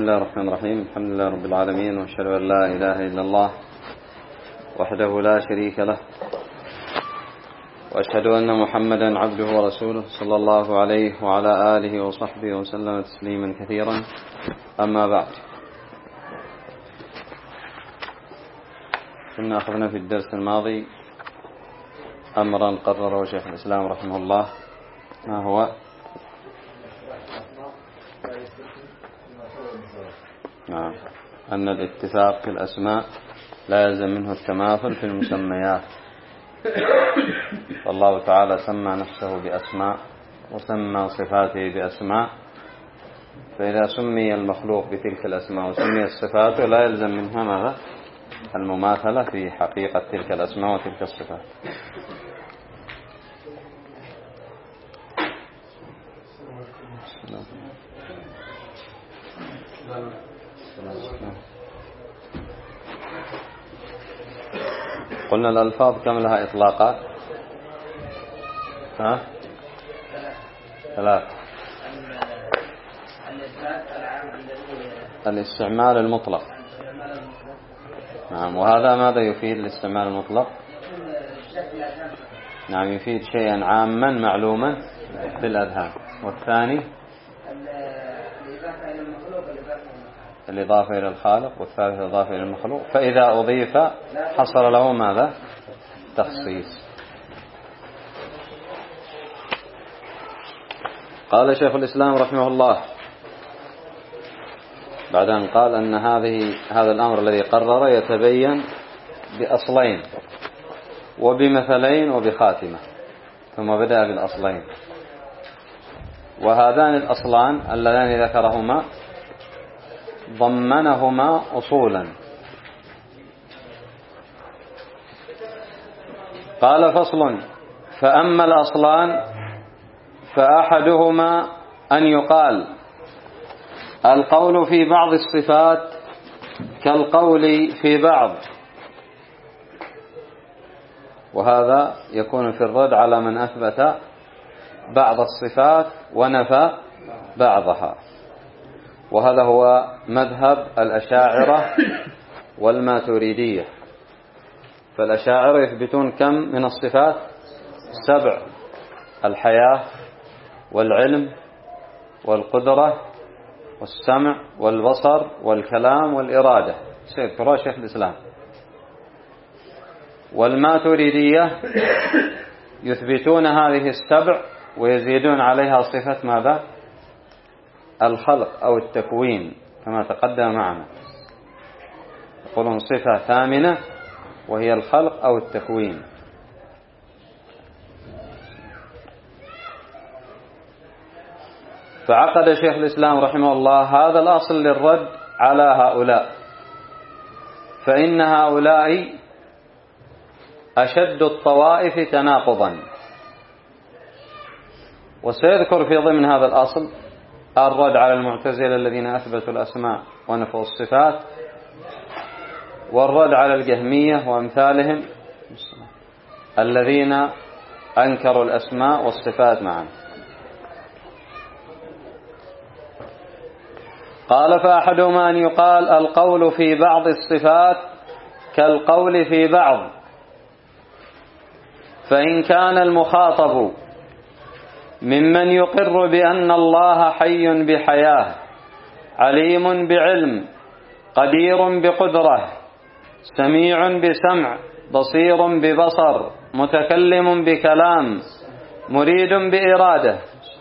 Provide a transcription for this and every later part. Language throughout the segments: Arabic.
الله الرحمن الرحيم. الحمد لله رب العالمين، وأشهد أن لا إله إلا الله وحده لا شريك له، وأشهد أن محمدا عبده ورسوله صلى الله عليه وعلى آله وصحبه وسلم تسليما كثيرا. أما بعد، كنا أخذنا في الدرس الماضي أمرا قرره شيخ الإسلام رحمه الله، ما هو؟ نعم، أن الاتفاق في الأسماء لا يلزم منه التماثل في المسميات. فالله تعالى سمى نفسه بأسماء وسمى صفاته بأسماء، فإذا سمي المخلوق بتلك الأسماء وسمي الصفات لا يلزم منها ماذا؟ المماثلة في حقيقة تلك الأسماء وتلك الصفات. قلنا الألفاظ كم لها إطلاقات؟ ثلاث. الاستعمال المطلق. نعم، وهذا ماذا يفيد الاستعمال المطلق؟ نعم، يفيد شيئا عاما معلوما بالأذهان. والثاني الإضافة إلى الخالق، والثالث الإضافة إلى المخلوق، فإذا أضيف حصل له ماذا؟ تخصيص. قال شيخ الإسلام رحمه الله بعد أن قال أن هذا الأمر الذي قرر يتبين بأصلين وبمثلين وبخاتمة، ثم بدأ بالأصلين. وهذان الأصلان اللذان ذكرهما ضمنهما أصولا. قال: فصل: فأما الأصلان فأحدهما أن يقال القول في بعض الصفات كالقول في بعض، وهذا يكون في الرد على من أثبت بعض الصفات ونفى بعضها، وهذا هو مذهب الأشاعرة والماتريدية. فالأشاعرة يثبتون كم من الصفات؟ 7: الحياة والعلم والقدرة والسمع والبصر والكلام والإرادة، سيذكرها شيخ الإسلام. والماتريدية يثبتون هذه 7 ويزيدون عليها صفة ماذا؟ الخلق أو التكوين، كما تقدم معنا. يقولون صفة ثامنة وهي الخلق أو التكوين. فعقد شيخ الإسلام رحمه الله هذا الأصل للرد على هؤلاء، فإن هؤلاء أشد الطوائف تناقضا. وسيذكر في ضمن هذا الأصل الرد على المعتزلة الذين أثبتوا الأسماء ونفوا الصفات، والرد على الجهمية وأمثالهم الذين أنكروا الأسماء والصفات معا. قال: فأحدهما أن يقال القول في بعض الصفات كالقول في بعض، فإن كان المخاطب ممن يقر بأن الله حي بحياة، عليم بعلم، قدير بقدرة، سميع بسمع، بصير ببصر، متكلم بكلام، مريد بإرادة،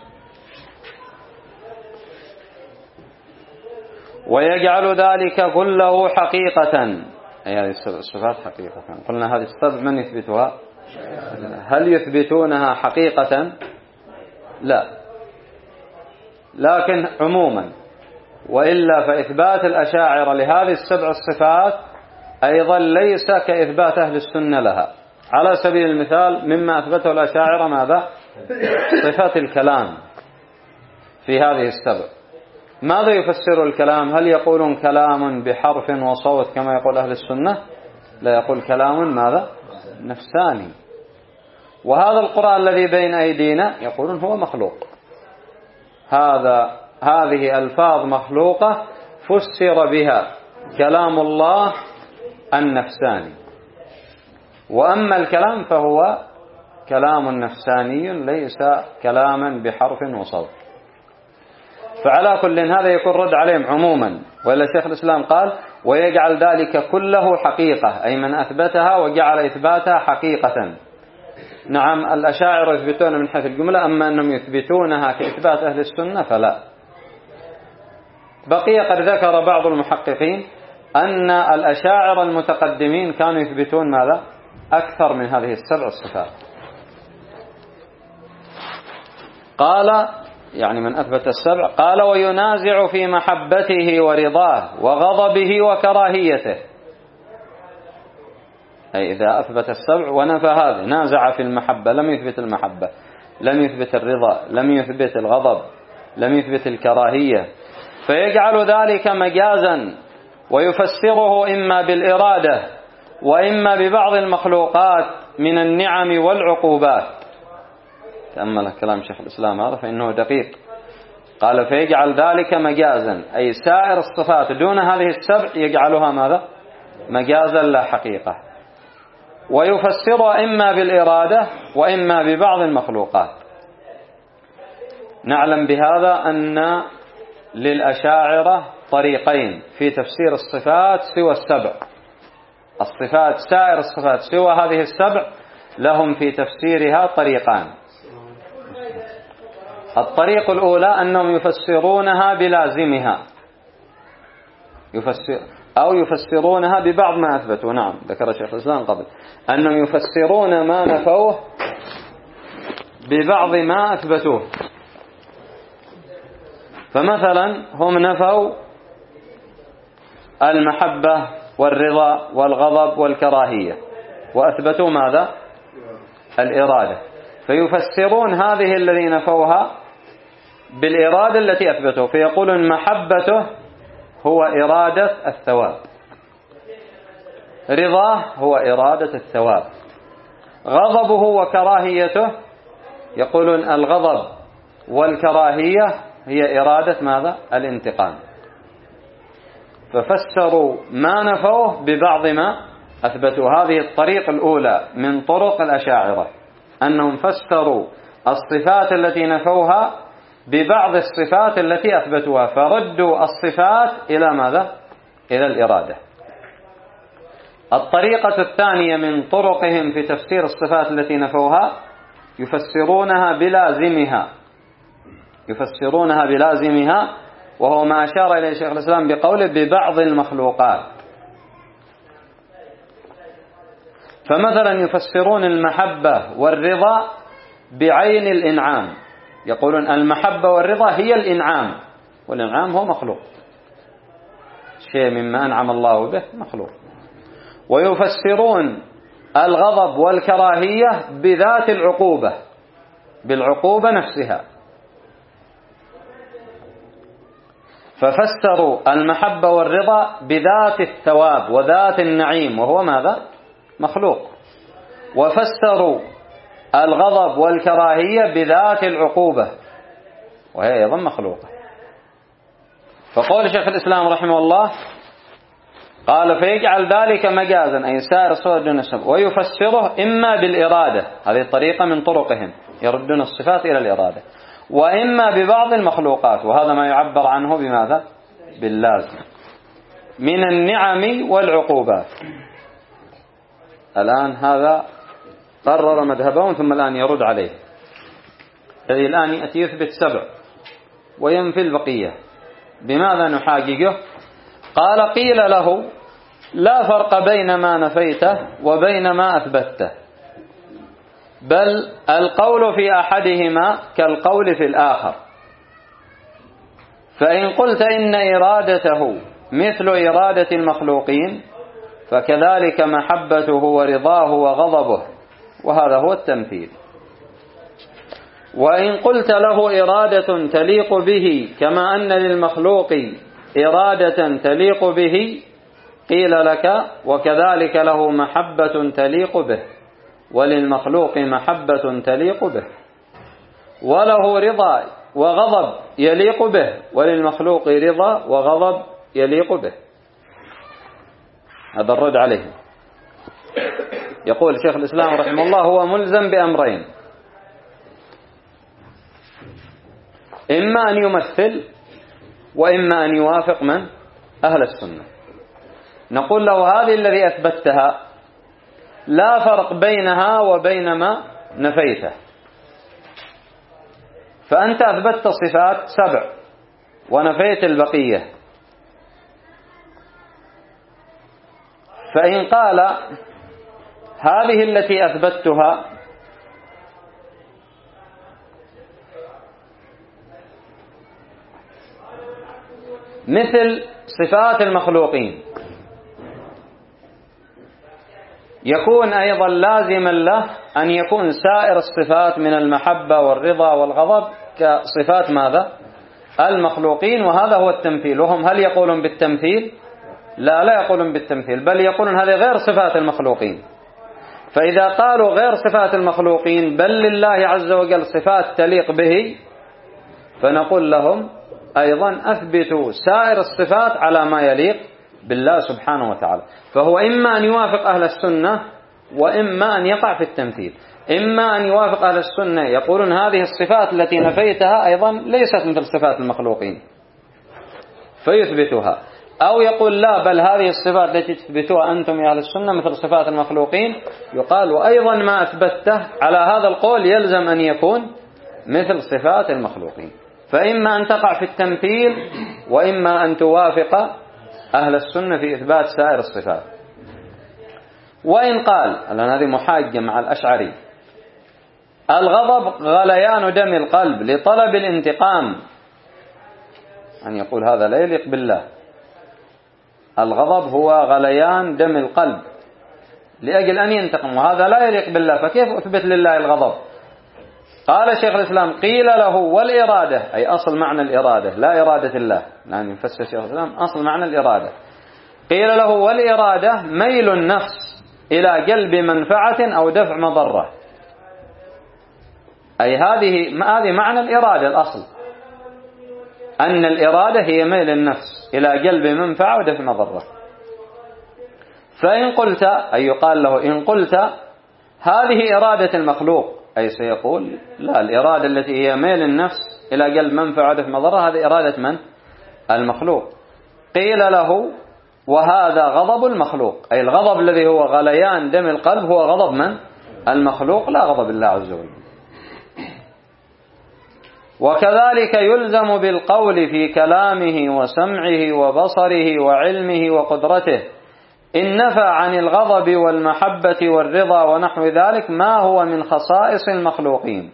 ويجعل ذلك كله حقيقة، أي هذه الصفات حقيقة. قلنا هذه الصفات من يثبتها؟ هل يثبتونها حقيقة؟ لا، لكن عموما. وإلا فإثبات الأشاعرة لهذه 7 الصفات أيضا ليس كإثبات أهل السنة لها. على سبيل المثال، مما أثبته الأشاعرة ماذا؟ صفات الكلام في هذه 7. ماذا يفسر الكلام؟ هل يقولون كلام بحرف وصوت كما يقول أهل السنة؟ لا، يقول كلام ماذا؟ نفساني. وهذا القرآن الذي بين أيدينا يقولون هو مخلوق. هذه ألفاظ مخلوقة فسر بها كلام الله النفساني. وأما الكلام فهو كلام نفساني ليس كلاما بحرف وصوت. فعلى كل هذا يكون رد عليهم عموما. وإلا شيخ الإسلام قال ويجعل ذلك كله حقيقة، أي من أثبتها وجعل إثباتها حقيقة. نعم الأشاعرة يثبتون من حيث الجملة، أما أنهم يثبتونها كإثبات أهل السنة فلا. بقي قد ذكر بعض المحققين أن الأشاعرة المتقدمين كانوا يثبتون ماذا؟ أكثر من هذه السبع الصفات. قال يعني من أثبت السبع، قال وينازع في محبته ورضاه وغضبه وكراهيته. أي إذا أثبت السبع ونفى هذا، نازع في المحبة، لم يثبت المحبة، لم يثبت الرضا، لم يثبت الغضب، لم يثبت الكراهية، فيجعل ذلك مجازا ويفسره إما بالإرادة وإما ببعض المخلوقات من النعم والعقوبات. تأمل كلام شيخ الإسلام هذا فإنه دقيق. قال فيجعل ذلك مجازا، أي سائر الصفات دون هذه السبع يجعلها ماذا؟ مجازا لا حقيقة. ويفسر إما بالإرادة وإما ببعض المخلوقات. نعلم بهذا أن للأشاعرة طريقين في تفسير الصفات سوى السبع. الصفات سائر الصفات سوى هذه السبع لهم في تفسيرها طريقان. الطريق الأولى أنهم يفسرونها بلازمها، يفسرونها ببعض ما أثبتوا. نعم ذكر شيخ الإسلام قبل أنهم يفسرون ما نفوه ببعض ما أثبتوه. فمثلا هم نفوا المحبة والرضا والغضب والكراهية وأثبتوا ماذا؟ الإرادة. فيفسرون هذه الذين نفوها بالإرادة التي أثبتوا، فيقولون محبته هو إرادة الثواب، رضاه هو إرادة الثواب، غضبه وكراهيته يقولون الغضب والكراهية هي إرادة ماذا؟ الانتقام. ففسروا ما نفوه ببعض ما أثبتوا. هذه الطريق الأولى من طرق الأشاعرة، أنهم فسروا الصفات التي نفوها ببعض الصفات التي أثبتوها، فردوا الصفات إلى ماذا؟ إلى الإرادة. الطريقة الثانية من طرقهم في تفسير الصفات التي نفوها يفسرونها بلازمها، وهو ما أشار إليه شيخ الإسلام بقوله ببعض المخلوقات. فمثلا يفسرون المحبة والرضا بعين الإنعام، يقولون المحبة والرضا هي الإنعام، والإنعام هو مخلوق، شيء مما أنعم الله به مخلوق. ويفسرون الغضب والكراهية بذات العقوبة، بالعقوبة نفسها، ففسروا المحبة والرضا بذات الثواب وذات النعيم وهو ماذا؟ مخلوق. وفسروا الغضب والكراهية بذات العقوبة وهي أيضا مخلوقة. فقول شيخ الإسلام رحمه الله قال فيجعل ذلك مجازا، أي سائر الصفات دون السبب، ويفسره إما بالإرادة، هذه طريقة من طرقهم، يردون الصفات إلى الإرادة، وإما ببعض المخلوقات، وهذا ما يعبر عنه بماذا؟ باللازم من النعم والعقوبات. الآن هذا قرر مذهبهم ثم الآن يرد عليه. الذي الآن يأتي يثبت سبع وينفي البقية. بماذا نحاججه؟ قال قيل له لا فرق بين ما نفيته وبين ما أثبته، بل القول في أحدهما كالقول في الآخر. فإن قلت إن إرادته مثل إرادة المخلوقين فكذلك محبته ورضاه وغضبه، وهذا هو التمثيل. وإن قلت له إرادة تليق به كما أن للمخلوق إرادة تليق به قيل لك وكذلك له محبة تليق به، وللمخلوق محبة تليق به، وله رضا وغضب يليق به، وللمخلوق رضا وغضب يليق به. هذا الرد عليه. يقول شيخ الإسلام رحمه الله هو ملزم بأمرين: إما أن يمثل، وإما أن يوافق من؟ أهل السنة. نقول له هذه الذي أثبتها لا فرق بينها وبين ما نفيته. فأنت أثبتت صفات 7 ونفيت البقية، فإن قال هذه التي أثبتها مثل صفات المخلوقين، يكون أيضا لازما له أن يكون سائر الصفات من المحبة والرضا والغضب كصفات ماذا؟ المخلوقين. وهذا هو التمثيل. وهم هل يقولون بالتمثيل؟ لا يقولون بالتمثيل، بل يقولون هذه غير صفات المخلوقين. فإذا قالوا غير صفات المخلوقين بل لله عز وجل صفات تليق به، فنقول لهم أيضا أثبتوا سائر الصفات على ما يليق بالله سبحانه وتعالى. فهو إما أن يوافق أهل السنة، وإما أن يقع في التمثيل. إما أن يوافق أهل السنة يقولون هذه الصفات التي نفيتها أيضا ليست مثل صفات المخلوقين فيثبتها، أو يقول لا، بل هذه الصفات التي تثبتوها أنتم يا أهل السنة مثل صفات المخلوقين، يقال وأيضا ما أثبته على هذا القول يلزم أن يكون مثل صفات المخلوقين. فإما أن تقع في التمثيل، وإما أن توافق أهل السنة في إثبات سائر الصفات. وإن قال، لأن هذه محاجة مع الأشعري، الغضب غليان دم القلب لطلب الانتقام، أن يقول هذا لا يليق بالله. الغضب هو غليان دم القلب لأجل أن ينتقم، وهذا لا يليق بالله، فكيف أثبت لله الغضب؟ قال شيخ الإسلام قيل له والإرادة، أي أصل معنى الإرادة لا إرادة الله، لأن يفسر شيخ الإسلام أصل معنى الإرادة. قيل له والإرادة ميل النفس إلى جلب منفعة أو دفع مضرة، أي هذه معنى الإرادة الأصل، أن الإرادة هي ميل النفس إلى جلب منفعة ودفع مضرة. فإن قلت، أي يقال له إن قلت هذه إرادة المخلوق، أي سيقول لا، الإرادة التي هي ميل النفس إلى جلب منفعة ودفع مضرة هذه إرادة من؟ المخلوق. قيل له وهذا غضب المخلوق، أي الغضب الذي هو غليان دم القلب هو غضب من؟ المخلوق، لا غضب الله عز وجل. وكذلك يلزم بالقول في كلامه وسمعه وبصره وعلمه وقدرته إن نفى عن الغضب والمحبة والرضا ونحو ذلك ما هو من خصائص المخلوقين،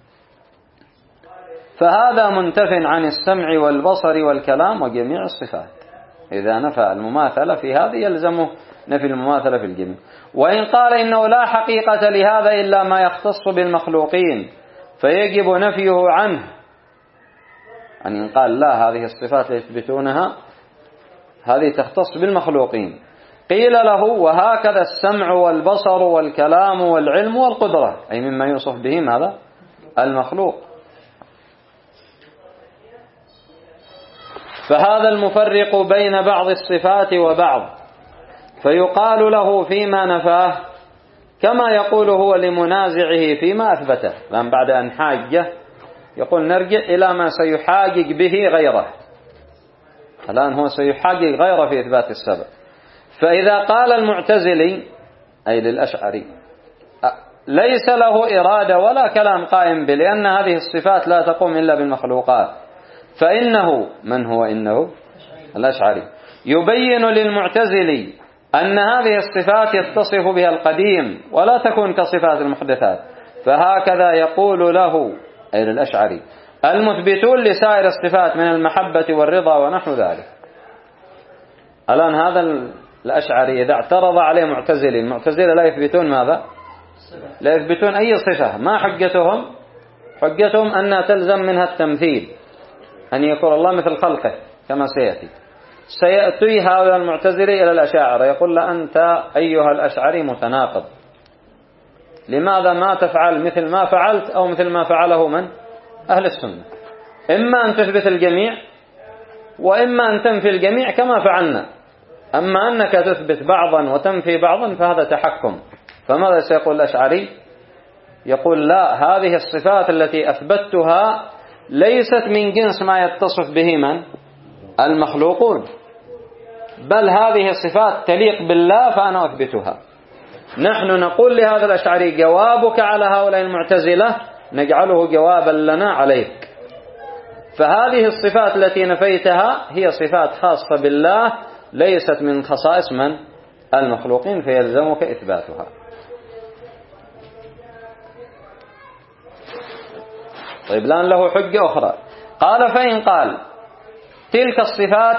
فهذا منتف عن السمع والبصر والكلام وجميع الصفات. إذا نفى المماثلة في هذا يلزمه نفي المماثلة في الجميع. وإن قال إنه لا حقيقة لهذا إلا ما يختص بالمخلوقين فيجب نفيه عنه، يعني إن قال لا، هذه الصفات اللي يثبتونها هذه تختص بالمخلوقين، قيل له وهكذا السمع والبصر والكلام والعلم والقدرة، أي مما يوصف به ماذا؟ المخلوق. فهذا المفرق بين بعض الصفات وبعض، فيقال له فيما نفاه كما يقول هو لمنازعه فيما أثبته. لأن بعد أن حاجه يقول نرجع إلى ما سيحاجج به غيره، الآن هو سيحاجج غيره في إثبات السبب. فإذا قال المعتزلي أي للأشعري ليس له إرادة ولا كلام قائم به لأن هذه الصفات لا تقوم إلا بالمخلوقات، فإنه، من هو إنه؟ الأشعري، يبين للمعتزلي أن هذه الصفات يتصف بها القديم ولا تكون كصفات المحدثات. فهكذا يقول له أي للأشعري المثبتون لسائر الصفات من المحبة والرضا ونحو ذلك. الآن هذا الأشعري إذا اعترض عليه معتزلي، المعتزلة لا يثبتون ماذا؟ لا يثبتون أي صفة. ما حجتهم؟ حجتهم أنها تلزم منها التمثيل، أن يكون الله مثل خلقه كما سيأتي. سيأتي هؤلاء المعتزلي إلى الأشاعرة يقول له أنت أيها الأشعري متناقض، لماذا ما تفعل مثل ما فعلت أو مثل ما فعله من؟ أهل السنة؟ إما أن تثبت الجميع وإما أن تنفي الجميع كما فعلنا. أما أنك تثبت بعضا وتنفي بعضا فهذا تحكم. فماذا سيقول الأشعري؟ يقول لا، هذه الصفات التي أثبتها ليست من جنس ما يتصف به من؟ المخلوقون، بل هذه الصفات تليق بالله فأنا أثبتها. نحن نقول لهذا الأشعري جوابك على هؤلاء المعتزلة نجعله جوابا لنا عليك. فهذه الصفات التي نفيتها هي صفات خاصة بالله ليست من خصائص من؟ المخلوقين، فيلزمك إثباتها. طيب الآن له حجة أخرى. قال فإن قال تلك الصفات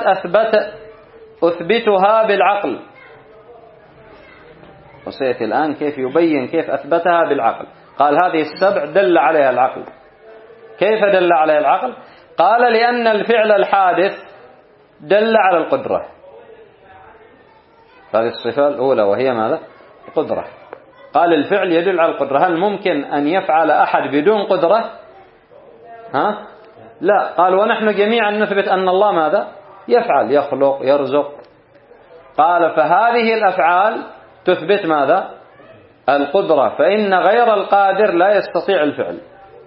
أثبتها بالعقل، وسيأتي الآن كيف يبين كيف أثبتها بالعقل. قال هذه السبع دل عليها العقل. كيف دل عليها العقل؟ قال لأن الفعل الحادث دل على القدرة. هذه الصفة الأولى وهي ماذا؟ القدرة. قال الفعل يدل على القدرة. هل ممكن أن يفعل أحد بدون قدرة؟ لا. قال ونحن جميعا نثبت أن الله ماذا؟ يفعل، يخلق، يرزق. قال فهذه الأفعال تثبت ماذا؟ القدرة، فإن غير القادر لا يستطيع الفعل.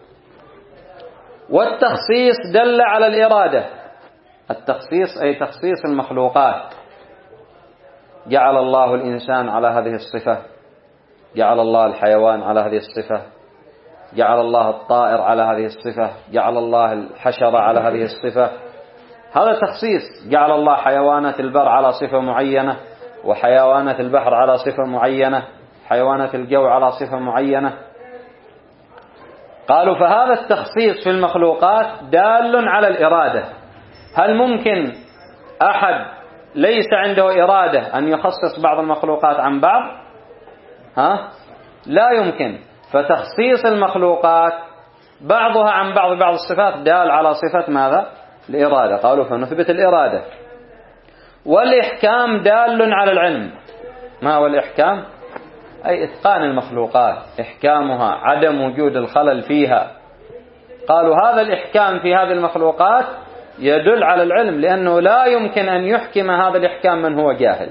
والتخصيص دل على الإرادة. التخصيص أي تخصيص المخلوقات. جعل الله الإنسان على هذه الصفة، جعل الله الحيوان على هذه الصفة، جعل الله الطائر على هذه الصفة، جعل الله الحشرة على هذه الصفة. هذا تخصيص. جعل الله حيوانات البر على صفة معينة، وحيوانات البحر على صفة معينة، حيوانات الجو على صفة معينة. قالوا فهذا التخصيص في المخلوقات دال على الإرادة. هل ممكن أحد ليس عنده إرادة أن يخصص بعض المخلوقات عن بعض؟ لا يمكن. فتخصيص المخلوقات بعضها عن بعض الصفات دال على صفة ماذا؟ الإرادة. قالوا فنثبت الإرادة. والإحكام دال على العلم. ما هو الإحكام؟ أي إتقان المخلوقات، إحكامها، عدم وجود الخلل فيها. قالوا هذا الإحكام في هذه المخلوقات يدل على العلم، لأنه لا يمكن أن يحكم هذا الإحكام من هو جاهل.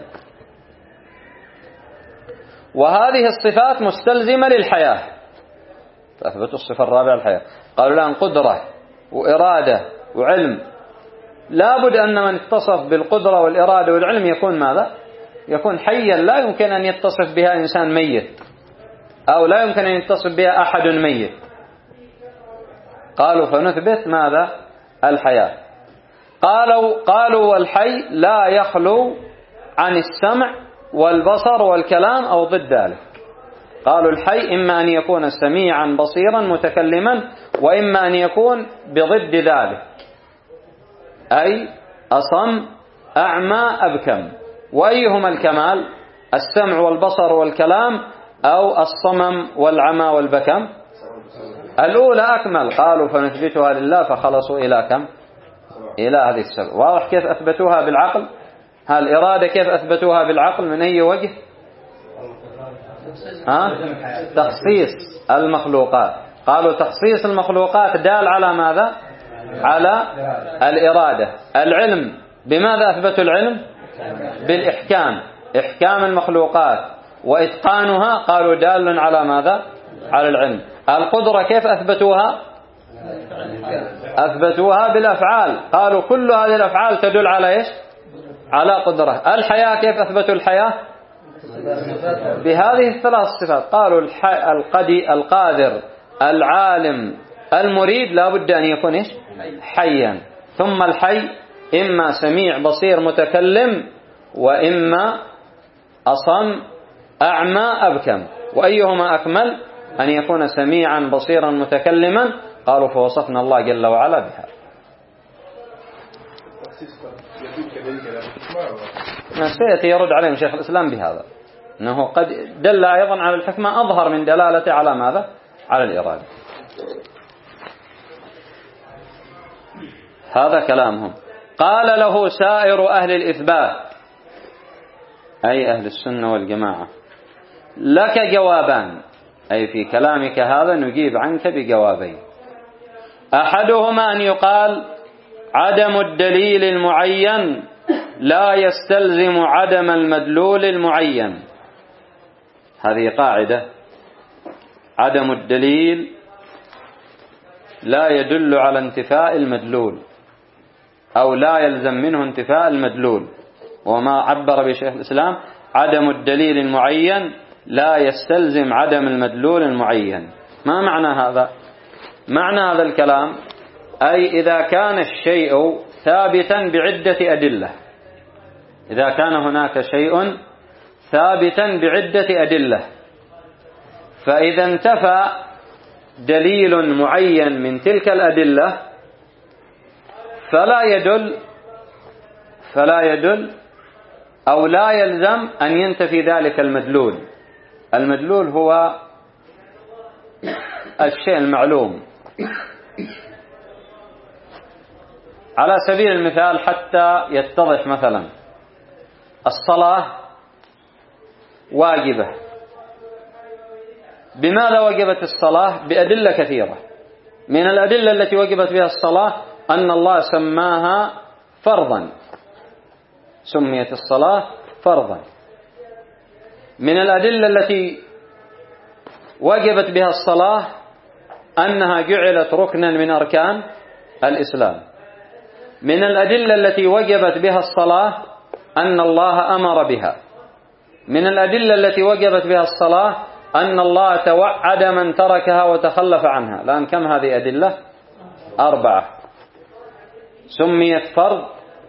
وهذه الصفات مستلزمة للحياة، فأثبتوا الصفة الرابعة الحياة. قالوا الآن قدرة وإرادة وعلم، لابد أن من اتصف بالقدرة والإرادة والعلم يكون ماذا؟ يكون حيا. لا يمكن أن يتصف بها إنسان ميت، أو لا يمكن أن يتصف بها أحد ميت. قالوا فنثبت ماذا؟ الحياة. قالوا والحي لا يخلو عن السمع والبصر والكلام أو ضد ذلك. قالوا الحي إما أن يكون سميعا بصيرا متكلما، وإما أن يكون بضد ذلك، أي أصم أعمى أبكم. وأيهما الكمال؟ السمع والبصر والكلام أو الصمم والعمى والبكم؟ الأولى أكمل. قالوا فنثبتها لله، فخلصوا إلى كم؟ إلى هذه السبع. واضح كيف أثبتوها بالعقل؟ الإرادة كيف أثبتوها بالعقل؟ من أي وجه؟ تخصيص المخلوقات. قالوا تخصيص المخلوقات دال على ماذا؟ على الإرادة. العلم بماذا أثبتوا العلم؟ بالإحكام، إحكام المخلوقات وإتقانها. قالوا دال على ماذا؟ على العلم. القدرة كيف أثبتوها؟ أثبتوها بالأفعال. قالوا كل هذه الأفعال تدل على إيش؟ على قدرة. الحياة كيف أثبتوا الحياة؟ بهذه الثلاث صفات. قالوا القادر، العالم، المريد لا بد أن يكون إيش؟ حيا. ثم الحي إما سميع بصير متكلم، وإما أصم أعمى أبكم. وأيهما أكمل؟ أن يكون سميعا بصيرا متكلما. قالوا فوصفنا الله جل وعلا بها. سيأتي يرد عليهم شيخ الإسلام بهذا، أنه قد دل أيضا على الحكمة أظهر من دلالته على ماذا؟ على الإرادة. هذا كلامهم. قال له سائر أهل الإثبات، أي أهل السنة والجماعة، لك جوابان، أي في كلامك هذا نجيب عنك بجوابين. أحدهما أن يقال عدم الدليل المعين لا يستلزم عدم المدلول المعين. هذه قاعدة: عدم الدليل لا يدل على انتفاء المدلول، أو لا يلزم منه انتفاء المدلول. وما عبر به شيخ الإسلام: عدم الدليل المعين لا يستلزم عدم المدلول المعين. ما معنى هذا؟ معنى هذا الكلام أي إذا كان الشيء ثابتا بعدة أدلة، إذا كان هناك شيء ثابتا بعدة أدلة، فإذا انتفى دليل معين من تلك الأدلة فلا يدل أو لا يلزم أن ينتفي ذلك المدلول. المدلول هو الشيء المعلوم. على سبيل المثال حتى يتضح مثلا: الصلاة واجبة. بماذا وجبت الصلاة؟ بأدلة كثيرة. من الأدلة التي وجبت بها الصلاة أن الله سماها فرضا، سميت الصلاة فرضا. من الأدلة التي وجبت بها الصلاة أنها جعلت ركنا من أركان الإسلام. من الأدلة التي وجبت بها الصلاة أن الله أمر بها. من الأدلة التي وجبت بها الصلاة أن الله توعد من تركها وتخلف عنها. الآن كم هذه أدلة؟ 4. سميت فرض،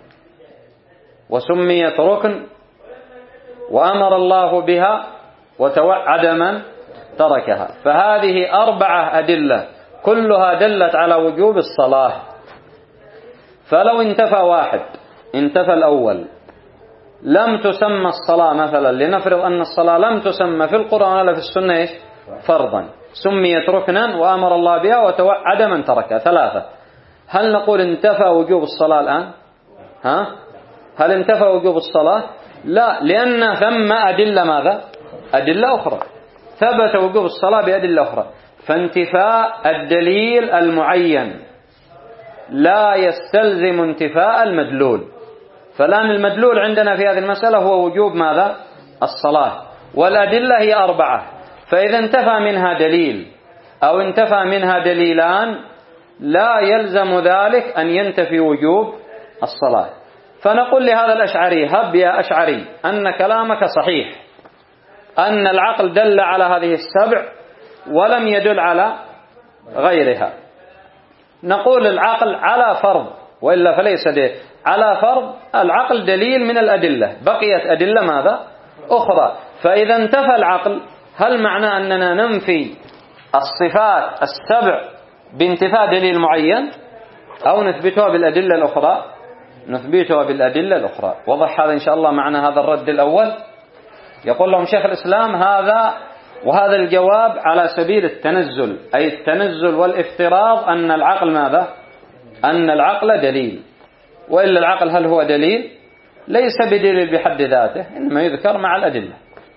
وسميت ركن، وأمر الله بها، وتوعد من تركها. فهذه 4 أدلة كلها دلت على وجوب الصلاة. فلو انتفى واحد، انتفى الأول، لم تسمى الصلاة مثلا، لنفرض أن الصلاة لم تسمى في القرآن ولا في السنة فرضا، سميت ركنا وأمر الله بها وتوعد من تركها. 3. هل نقول انتفى وجوب الصلاة الآن؟ هل انتفى وجوب الصلاة؟ لا، لأن ثم أدلة ماذا؟ أدلة أخرى. ثبت وجوب الصلاة بأدلة أخرى. فانتفاء الدليل المعين لا يستلزم انتفاء المدلول. فالآن المدلول عندنا في هذه المسألة هو وجوب ماذا؟ الصلاة. والأدلة هي 4. فإذا انتفى منها دليل أو انتفى منها دليلان لا يلزم ذلك أن ينتفي وجوب الصلاة. فنقول لهذا الأشعري: هب يا أشعري أن كلامك صحيح، أن العقل دل على هذه السبع ولم يدل على غيرها. نقول العقل على فرض، وإلا فليس دليل. على فرض العقل دليل من الأدلة، بقيت أدلة ماذا؟ أخرى. فإذا انتفى العقل، هل معنى أننا ننفي الصفات السبع بانتفاء دليل معين، أو نثبتها بالأدلة الأخرى؟ نثبتها بالأدلة الأخرى. وضح هذا إن شاء الله معنى هذا الرد الأول. يقول لهم شيخ الإسلام: وهذا الجواب على سبيل التنزل، أي التنزل والافتراض أن العقل ماذا؟ أن العقل دليل. وإلا العقل هل هو دليل؟ ليس بدليل بحد ذاته، إنما يذكر مع الأدلة.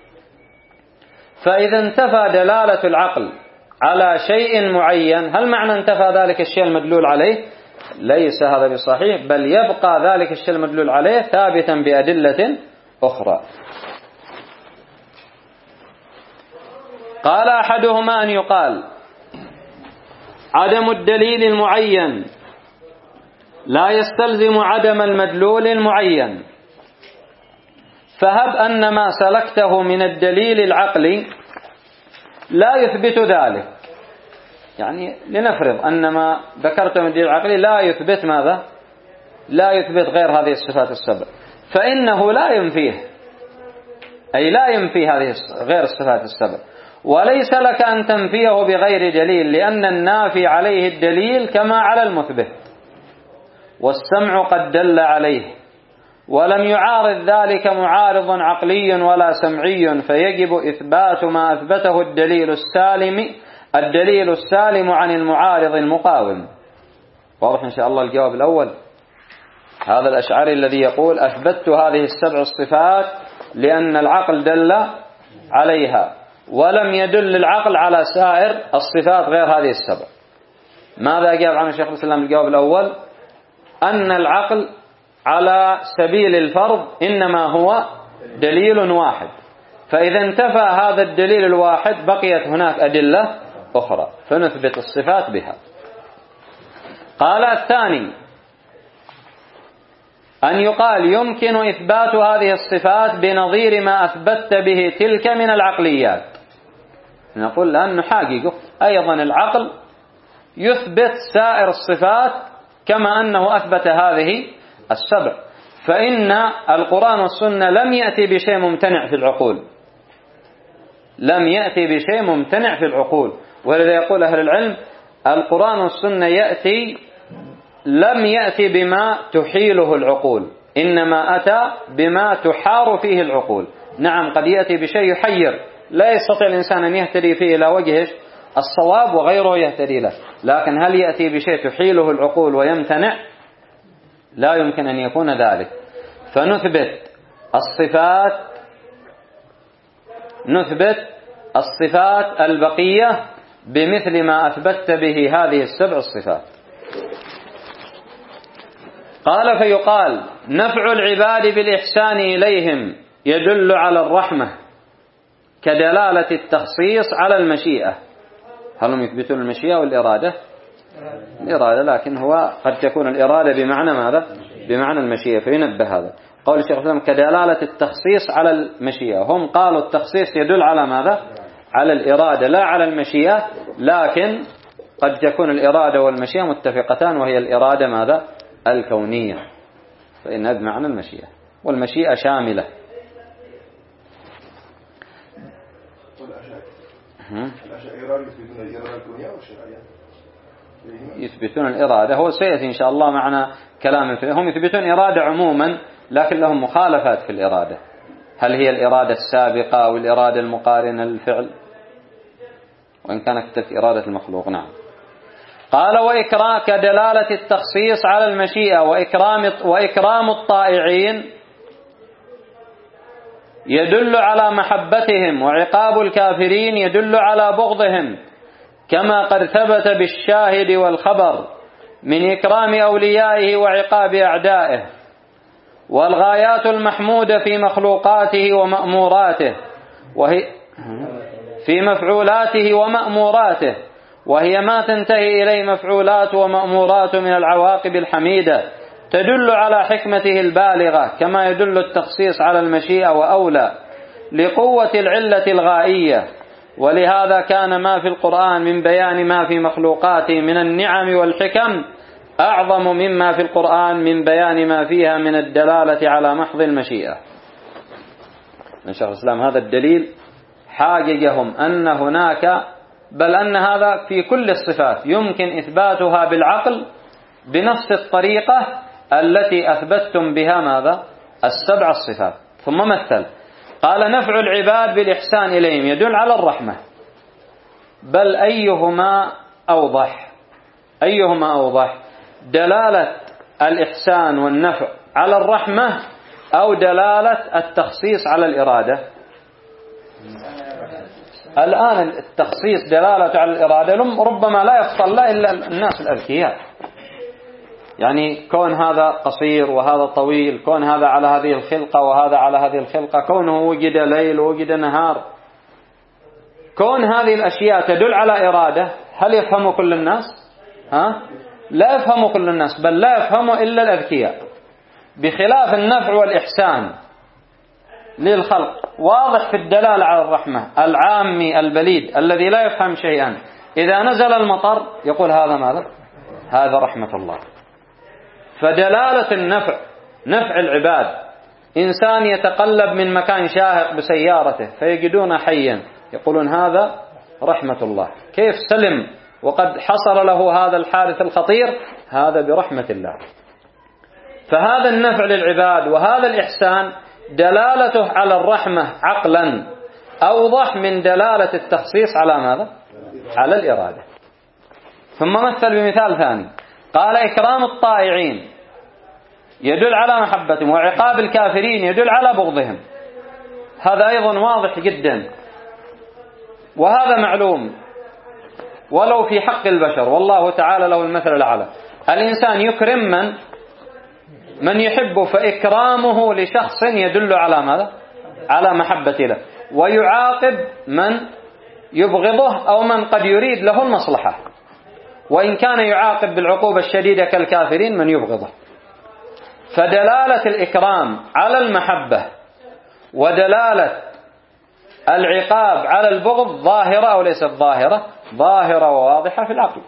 فإذا انتفى دلالة العقل على شيء معين، هل معنى انتفى ذلك الشيء المدلول عليه؟ ليس هذا بصحيح، بل يبقى ذلك الشيء المدلول عليه ثابتا بأدلة أخرى. قال: أحدهما أن يقال عدم الدليل المعين لا يستلزم عدم المدلول المعين، فهب أن ما سلكته من الدليل العقلي لا يثبت ذلك. يعني لنفرض أن ما ذكرته من الدليل العقلي لا يثبت ماذا؟ لا يثبت غير هذه الصفات السبع، فإنه لا ينفيه، أي لا ينفي هذه غير الصفات السبع. وليس لك أن تنفيه بغير دليل، لأن النافي عليه الدليل كما على المثبت، والسمع قد دل عليه، ولم يعارض ذلك معارض عقلي ولا سمعي، فيجب إثبات ما أثبته الدليل السالم عن المعارض المقاوم. واضح إن شاء الله الجواب الأول. هذا الأشعري الذي يقول: أثبتت هذه السبع الصفات لأن العقل دل عليها، ولم يدل العقل على سائر الصفات غير هذه السبع. ماذا أجاب عنه شيخ الإسلام الجواب الأول؟ أن العقل على سبيل الفرض إنما هو دليل واحد، فإذا انتفى هذا الدليل الواحد بقيت هناك أدلة أخرى فنثبت الصفات بها. قال الثاني أن يقال يمكن إثبات هذه الصفات بنظير ما أثبتت به تلك من العقليات. نقول لأن نحاقق أيضا العقل يثبت سائر الصفات كما أنه أثبت هذه السبع، فإن القرآن والسنة لم يأتي بشيء ممتنع في العقول، لم يأتي بشيء ممتنع في العقول. ولذا يقول أهل العلم القرآن والسنة لم يأتي بما تحيله العقول، إنما أتى بما تحار فيه العقول. نعم قد يأتي بشيء يحير لا يستطيع الإنسان أن يهتدي فيه إلى وجه الصواب وغيره يهتدي له، لكن هل يأتي بشيء تحيله العقول ويمتنع؟ لا يمكن أن يكون ذلك. فنثبت الصفات البقية بمثل ما أثبت به هذه السبع الصفات. قال فيقال نفع العباد بالإحسان إليهم يدل على الرحمة كدلالة التخصيص على المشيئة. هل هم يثبتون المشيئة والإرادة؟ الإرادة، لكن هو قد تكون الإرادة بمعنى ماذا؟ بمعنى المشيئة، فينبه هذا قول الشيخ الإسلام كدلالة التخصيص على المشيئة. هم قالوا التخصيص يدل على ماذا؟ على الإرادة لا على المشيئة، لكن قد تكون الإرادة والمشيئة متفقتان، وهي الإرادة ماذا؟ الكونية، فإنها بمعنى المشيئة، والمشيئة شاملة. يثبتون الإرادة، هو سيأتي إن شاء الله معنا كلام فيه. هم يثبتون إرادة عموما، لكن لهم مخالفات في الإرادة. هل هي الإرادة السابقة أو الإرادة المقارنة للفعل؟ وإن كانت تلك إرادة المخلوق. نعم. قال وإكرام كدلالة التخصيص على المشيئة وإكرام الطائعين يدل على محبتهم، وعقاب الكافرين يدل على بغضهم، كما قد ثبت بالشاهد والخبر من إكرام أوليائه وعقاب أعدائه. والغايات المحمودة في مخلوقاته ومأموراته في مفعولاته ومأموراته، وهي ما تنتهي إليه مفعولاته ومأموراته من العواقب الحميدة، تدل على حكمته البالغة، كما يدل التخصيص على المشيئة وأولى لقوة العلة الغائية. ولهذا كان ما في القرآن من بيان ما في مخلوقاته من النعم والحكم أعظم مما في القرآن من بيان ما فيها من الدلالة على محض المشيئة. من شيخ الإسلام هذا الدليل حاججهم أن هناك، بل أن هذا في كل الصفات يمكن إثباتها بالعقل بنفس الطريقة التي أثبتتم بها ماذا؟ السبع الصفات. ثم مثل قال نفع العباد بالإحسان إليهم يدل على الرحمة، بل أيهما أوضح دلالة الإحسان والنفع على الرحمة أو دلالة التخصيص على الإرادة؟ الآن التخصيص دلالة على الإرادة ربما لا يفصل لا إلا الناس الأذكياء، يعني كون هذا قصير وهذا طويل، كون هذا على هذه الخلقة وهذا على هذه الخلقة، كونه وجد ليل ووجد نهار، كون هذه الأشياء تدل على إرادة. هل يفهم كل الناس؟ لا يفهم كل الناس، بل لا يفهم إلا الأذكياء، بخلاف النفع والإحسان للخلق واضح في الدلالة على الرحمة. العامي البليد الذي لا يفهم شيئا إذا نزل المطر يقول هذا ماذا؟ هذا رحمة الله. فدلالة النفع، نفع العباد، إنسان يتقلب من مكان شاهق بسيارته فيجدون حيا يقولون هذا رحمة الله. كيف سلم وقد حصل له هذا الحادث الخطير؟ هذا برحمة الله. فهذا النفع للعباد وهذا الإحسان دلالته على الرحمة عقلا أوضح من دلالة التخصيص على ماذا؟ على الإرادة. ثم مثل بمثال ثاني قال إكرام الطائعين يدل على محبتهم، وعقاب الكافرين يدل على بغضهم. هذا أيضا واضح جدا، وهذا معلوم ولو في حق البشر، والله تعالى له المثل الأعلى. الإنسان يكرم من؟ من يحب فإكرامه لشخص يدل على ماذا؟ على محبة له، ويعاقب من يبغضه أو من قد يريد له المصلحة، وإن كان يعاقب بالعقوبة الشديدة كالكافرين من يبغضه. فدلالة الإكرام على المحبة ودلالة العقاب على البغض ظاهرة أو ليست ظاهرة؟ ظاهرة وواضحة في العقل.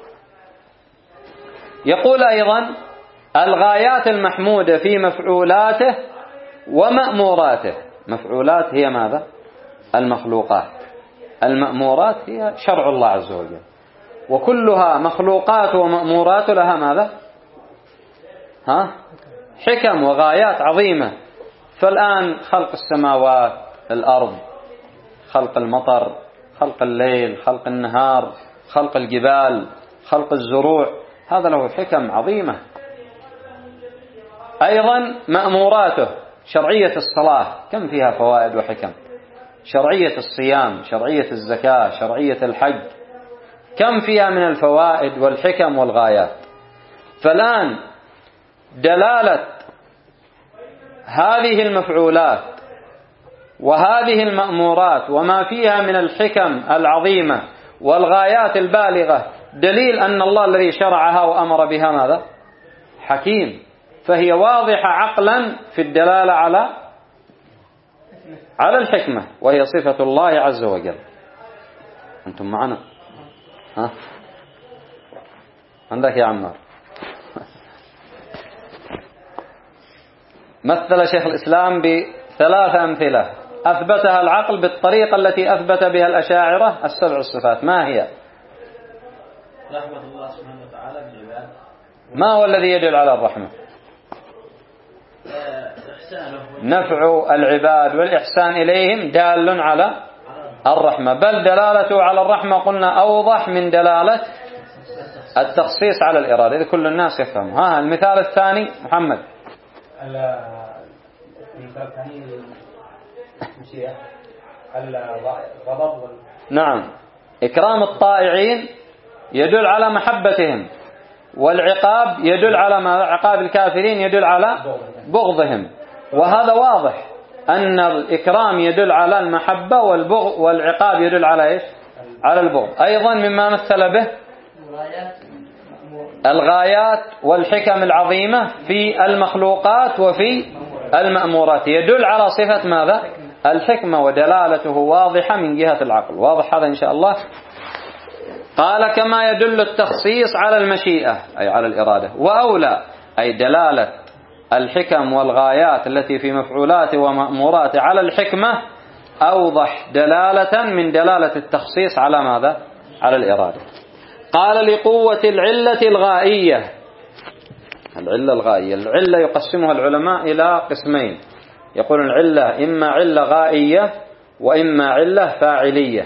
يقول أيضا الغايات المحمودة في مفعولاته ومأموراته. مفعولات هي ماذا؟ المخلوقات. المأمورات هي شرع الله عز وجل، وكلها مخلوقات ومأمورات لها ماذا؟ حكم وغايات عظيمة. فالآن خلق السماوات، الأرض، خلق المطر، خلق الليل، خلق النهار، خلق الجبال، خلق الزروع، هذا له حكم عظيمة. أيضا مأموراته، شرعية الصلاة كم فيها فوائد وحكم، شرعية الصيام، شرعية الزكاة، شرعية الحج، كم فيها من الفوائد والحكم والغايات. فالآن دلالة هذه المفعولات وهذه المأمورات وما فيها من الحكم العظيمة والغايات البالغة دليل أن الله الذي شرعها وأمر بها ماذا؟ حكيم. فهي واضحة عقلا في الدلالة على الحكمة، وهي صفة الله عز وجل. أنتم معنا؟ عندك يا عمار. مثل شيخ الإسلام ب3 أمثلة أثبتها العقل بالطريقة التي أثبت بها الأشاعرة السبع الصفات. ما هي؟ رحمة الله سبحانه وتعالى بالعباد. ما هو الذي يدل على الرحمة؟ نفع العباد والإحسان إليهم دال على الرحمة، بل دلالته على الرحمة قلنا أوضح من دلالة التخصيص على الإرادة، إذا كل الناس يفهم. المثال الثاني محمد. المثال الثاني المشيئة، الغضب نعم، إكرام الطائعين يدل على محبتهم، والعقاب يدل على ما عقاب الكافرين يدل على بغضهم. وهذا واضح أن الإكرام يدل على المحبة والعقاب يدل على إيش؟ على البغض. أيضا مما مثل به الغايات والحكم العظيمة في المخلوقات وفي المأمورات يدل على صفة ماذا؟ الحكمة، ودلالته واضحة من جهة العقل. واضح هذا إن شاء الله. قال كما يدل التخصيص على المشيئة أي على الإرادة، وأولى أي دلالة الحكم والغايات التي في مفعولاته ومأموراته على الحكمة أوضح دلالة من دلالة التخصيص على ماذا؟ على الإرادة. قال لقوة العلة الغائية. العلة الغائية، العلة يقسمها العلماء إلى قسمين، يقول العلة إما علة غائية وإما علة فاعلية.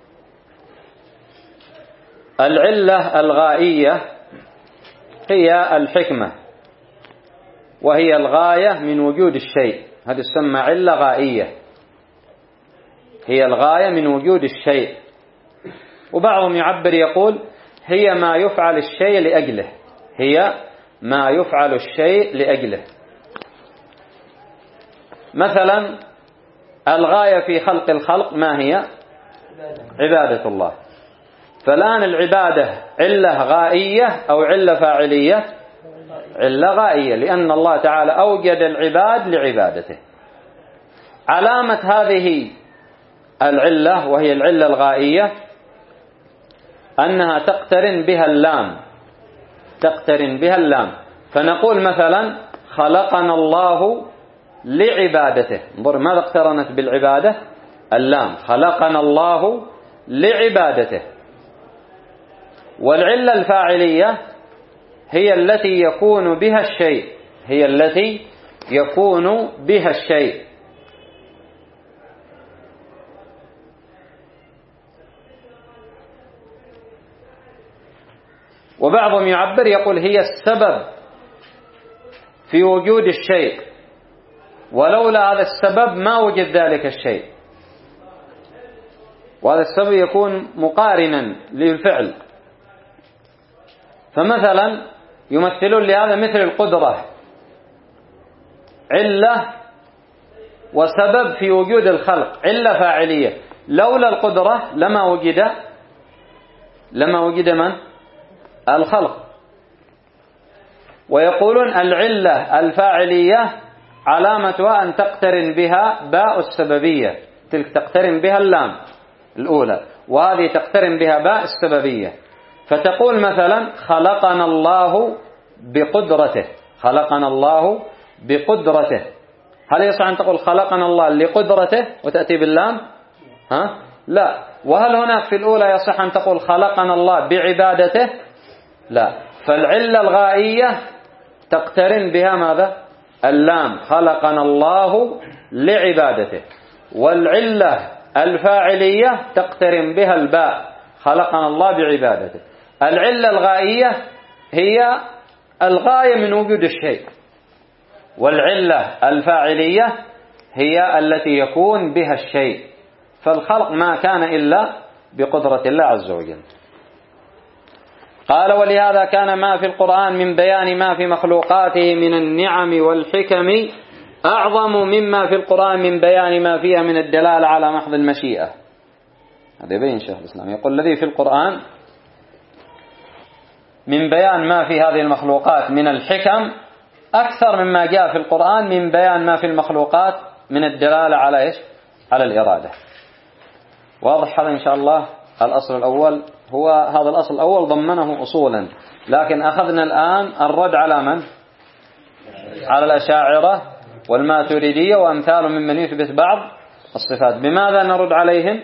العلة الغائية هي الحكمة، وهي الغاية من وجود الشيء، هذه تسمى علة غائية، هي الغاية من وجود الشيء. وبعضهم يعبر يقول هي ما يفعل الشيء لأجله، هي ما يفعل الشيء لأجله. مثلا الغاية في خلق الخلق ما هي؟ عبادة الله. فالآن العبادة علة غائية أو علة فاعلية؟ علة غائية، لأن الله تعالى أوجد العباد لعبادته. علامة هذه العلة وهي العلة الغائية أنها تقترن بها اللام، تقترن بها اللام. فنقول مثلا خلقنا الله لعبادته، انظر ماذا اقترنت بالعبادة؟ اللام، خلقنا الله لعبادته. والعلة الفاعلية هي التي يكون بها الشيء، هي التي يكون بها الشيء. وبعضهم يعبر يقول هي السبب في وجود الشيء، ولولا هذا السبب ما وجد ذلك الشيء، وهذا السبب يكون مقارنا للفعل. فمثلا يمثلون لهذا مثل القدرة، علة وسبب في وجود الخلق، علة فاعلية. لولا القدرة لما وجد من؟ الخلق. ويقولون العلة الفاعلية علامتها أن تقترن بها باء السببية، تلك تقترن بها اللام الأولى، وهذه تقترن بها باء السببية. فتقول مثلا خلقنا الله بقدرته، خلقنا الله بقدرته. هل يصح أن تقول خلقنا الله لقدرته وتأتي باللام؟ لا. وهل هناك في الأولى يصح أن تقول خلقنا الله بعبادته؟ لا. فالعلة الغائية تقترن بها ماذا؟ اللام، خلقنا الله لعبادته. والعلة الفاعلية تقترن بها الباء، خلقنا الله بعبادته. العلة الغائية هي الغاية من وجود الشيء، والعلة الفاعلية هي التي يكون بها الشيء. فالخلق ما كان إلا بقدرة الله عز وجل. قال ولهذا كان ما في القرآن من بيان ما في مخلوقاته من النعم والحكم أعظم مما في القرآن من بيان ما فيها من الدلالة على محض المشيئة. هذا يبين شيخ الإسلام، يقول الذي في القرآن من بيان ما في هذه المخلوقات من الحكم أكثر مما جاء في القرآن من بيان ما في المخلوقات من الدلالة على إيش؟ على الإرادة. واضح هذا إن شاء الله. الأصل الأول هو هذا الأصل الأول ضمنه أصولا، لكن أخذنا الآن الرد على من؟ على الأشاعرة والماتريدية وأمثال ممن يثبت بعض الصفات. بماذا نرد عليهم؟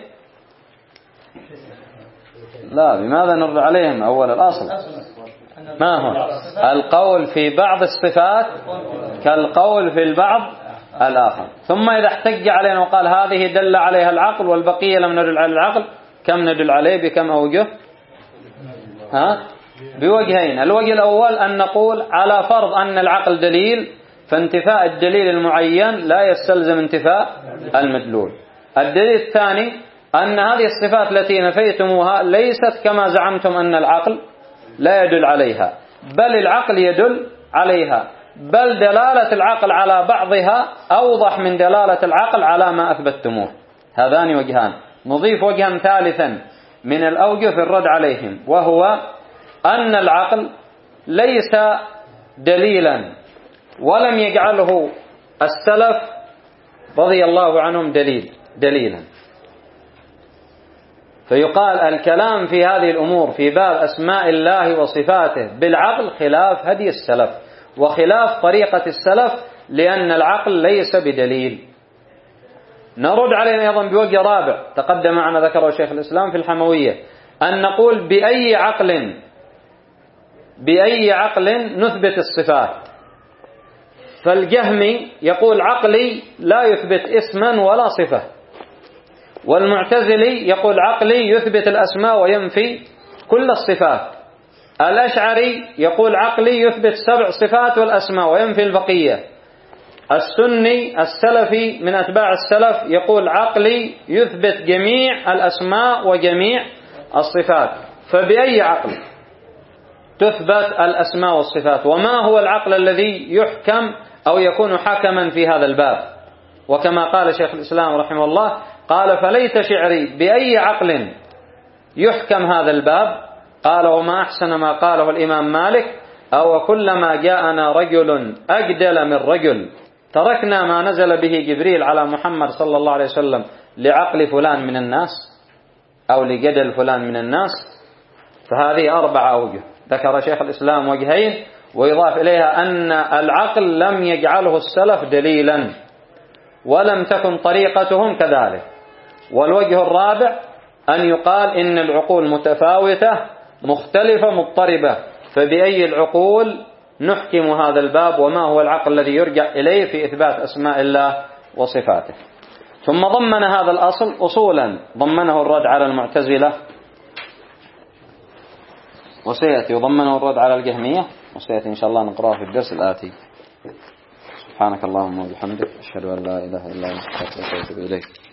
لا، بماذا نرد عليهم؟ أول الأصل ما هو؟ القول في بعض الصفات كالقول في البعض الآخر. ثم إذا احتج علينا وقال هذه دل عليها العقل والبقية لم ندل على العقل، كم ندل عليه؟ بكم أوجه؟ بوجهين. الوجه الأول أن نقول على فرض أن العقل دليل، فانتفاء الدليل المعين لا يستلزم انتفاء المدلول. الدليل الثاني أن هذه الصفات التي نفيتموها ليست كما زعمتم أن العقل لا يدل عليها، بل العقل يدل عليها، بل دلالة العقل على بعضها أوضح من دلالة العقل على ما أثبتموه. هذان وجهان. نضيف وجها ثالثا من الأوجه في الرد عليهم، وهو أن العقل ليس دليلا، ولم يجعله السلف رضي الله عنهم دليلا. فيقال الكلام في هذه الأمور في باب أسماء الله وصفاته بالعقل خلاف هدي السلف وخلاف طريقة السلف، لأن العقل ليس بدليل. نرد عليهم أيضا بوجه رابع تقدم معنا ذكره شيخ الإسلام في الحموية، أن نقول بأي عقل نثبت الصفات. فالجهمي يقول عقلي لا يثبت اسما ولا صفة، والمعتزلي يقول عقلي يثبت الأسماء وينفي كل الصفات. الأشعري يقول عقلي يثبت 7 صفات والأسماء وينفي البقية. السني السلفي من أتباع السلف يقول عقلي يثبت جميع الأسماء وجميع الصفات. فبأي عقل تثبت الأسماء والصفات؟ وما هو العقل الذي يحكم أو يكون حكما في هذا الباب؟ وكما قال شيخ الإسلام رحمه الله قال فليت شعري بأي عقل يحكم هذا الباب؟ قال وما أحسن ما قاله الإمام مالك أو كلما جاءنا رجل أجدل من رجل تركنا ما نزل به جبريل على محمد صلى الله عليه وسلم لعقل فلان من الناس أو لجدل فلان من الناس. فهذه 4 أوجه ذكر شيخ الإسلام وجهين، ويضاف إليها أن العقل لم يجعله السلف دليلا ولم تكن طريقتهم كذلك. والوجه الرابع أن يقال إن العقول متفاوتة مختلفة مضطربة، فبأي العقول نحكم هذا الباب؟ وما هو العقل الذي يرجع إليه في إثبات أسماء الله وصفاته؟ ثم ضمن هذا الأصل أصولا ضمنه الرد على المعتزلة، وسيأتي وضمنه الرد على الجهمية، وسيأتي إن شاء الله نقرأه في الدرس الآتي. سبحانك اللهم وبحمدك أشهد أن لا إله إلا أنت أستغفرك وأتوب إليك.